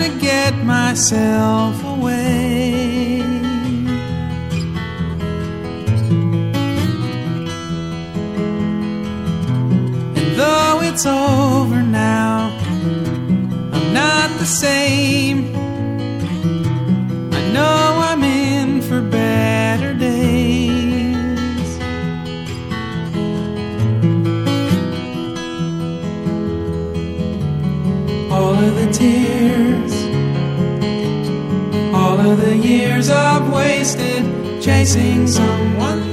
to get myself away. And though it's over now, I'm not the same. I know I'm in for better days. All of the tears, all of the years I've wasted chasing someone